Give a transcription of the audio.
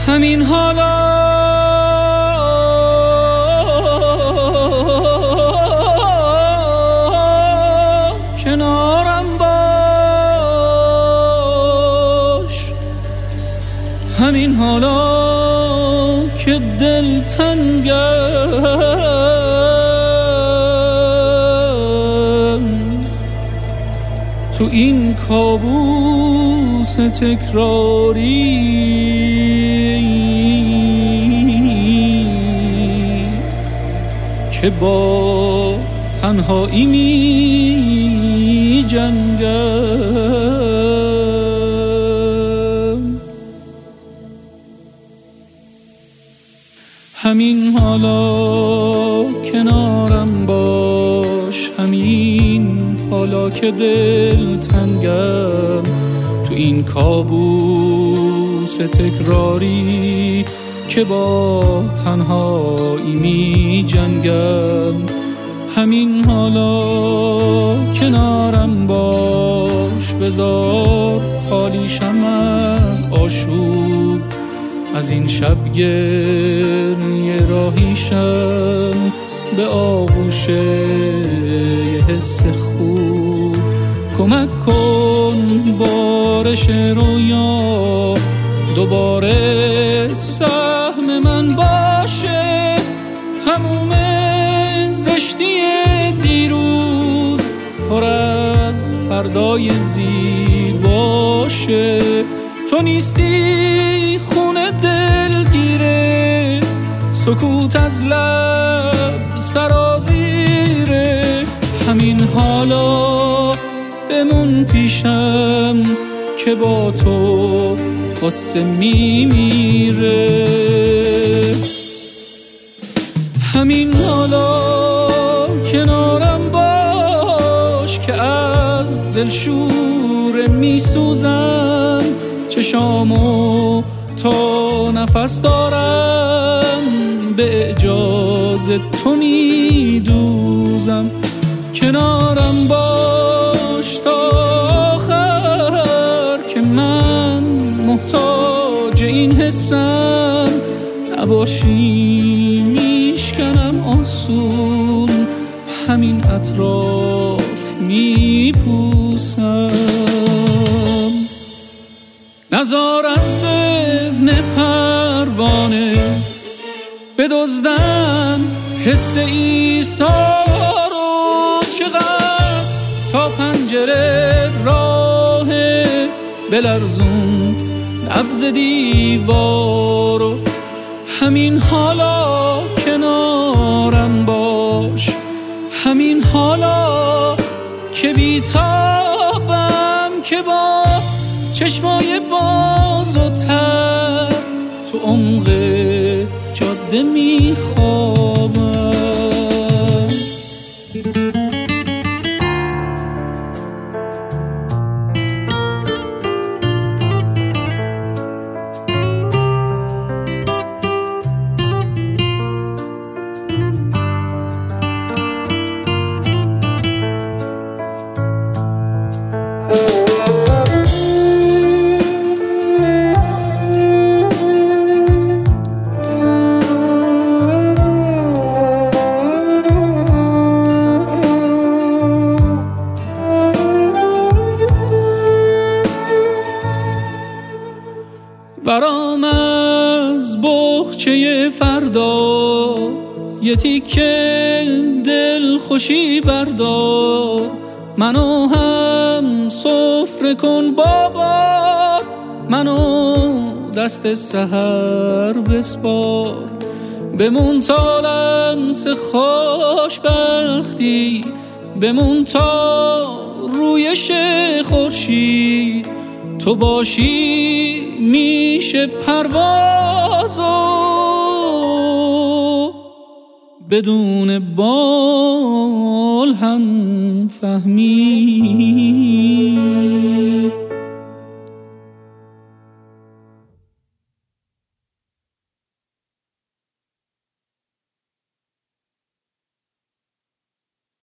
همین حالا کنارم باش، همین حالا که دل تنگم، تو این کابوس تکراری که با تنهایی می جنگم. همین حالا کنارم باش، همین حالا که دل تنگم، تو این کابوس تکراری که با تنهایی می جنگم. همین حالا کنارم باش، بذار خالیشم از آشوب، از این شب گریه راهیشم به آغوش یه حس خوب. کمک کن بارش رویا دوباره سهم من باشه، تموم زشتی دیروز پر از فردای زیباشه. تو نیستی خونه دلگیره، سکوت از لب سرازیره. همین حالا بمون پیشم که با تو قصه میمیره. همین حالا کنارم باش که از دل شوره میسوزم، چشامو تا نفس دارم به اجازه تو میدوزم. کنارم باش تا آخر که من محتاج این حسم، نباشی میشکنم آسون، همین اطراف میپوسم. نزار از ذهن پروانه بدزدن حس ایثار رو، چقدر تا پنجره راه بلرزون نبض دیوارو. همین حالا کنارم باش، همین حالا که بیتابم، که با چشمای باز و تر تو عمق جاده میخوابم. برام از بخچه فردا یه تیکه دل خوشی بردار، منو هم سفره کن بابا، منو دست سحر بسپار. بمون تا لمس خوشبختی، بمون تا رویش خورشید، تو باشی میشه پروازو بدون بال هم فهمید.